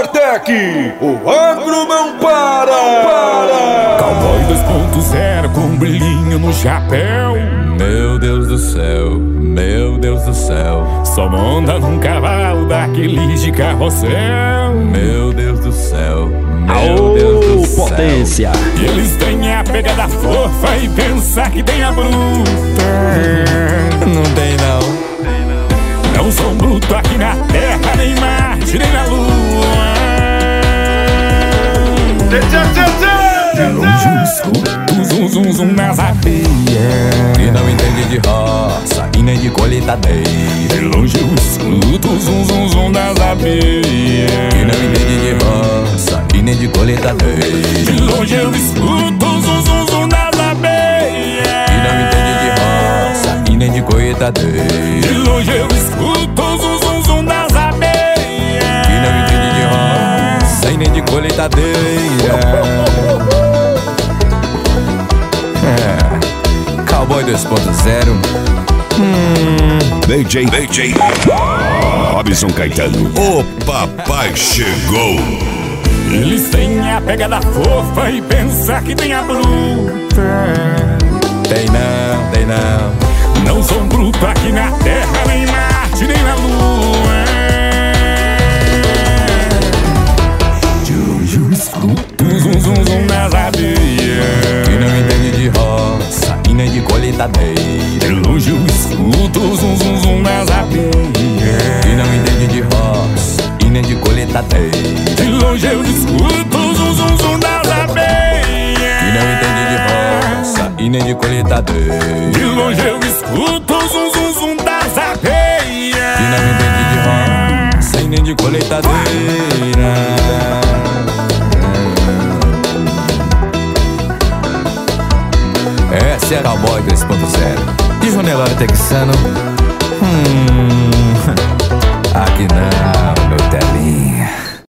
Martec, o agro não para! Cowboy 2.0 com um brilhinho no chapéu. Meu Deus do céu, meu Deus do céu. Só monta num cavalo daqueles de carrossel. Meu Deus do céu, meu Deus do céu. Potência. E eles têm a pegada fofa e pensar que tem a bruta. Não tem não. Não são bruto aqui na terra, nem Marte, nem na lua. De longe eu escuto o zum zum zum nas abelhas. E não entende de roça e nem de colheitadeira. De longe eu escuto o zum zum zum das abelhas. E não entende de roça e nem de colheitadeira. De longe eu escuto o zum zum zum das abelhas. E não entende de roça e nem de colheitadeira. De longe eu escuto o zum zum zum das abelhas. E não entende de roça e nem de colheitadeira. Cowboy 2.0. DJ Robson Caetano, o papai chegou. Eles têm a pegada fofa e pensar que tem a bruta. Tem não, tem não. Não são bruto aqui na terra, nem Marte, nem na lua. De longe eu escuto o zum zum zum das abelhas. E não entende de roça e nem de colheitadeira. De longe eu escuto o zum zum zum das abelhas. E não entende de roça e nem de colheitadeira. De longe eu escuto o zum zum zum das abelhas. E não entende de roça e nem de colheitadeira. De longe eu escuto o zum zum zum das abelhas. E não entende de roça e nem de colheitadeira. Essa é a Cowboy 2.0 de Jonelório Texano.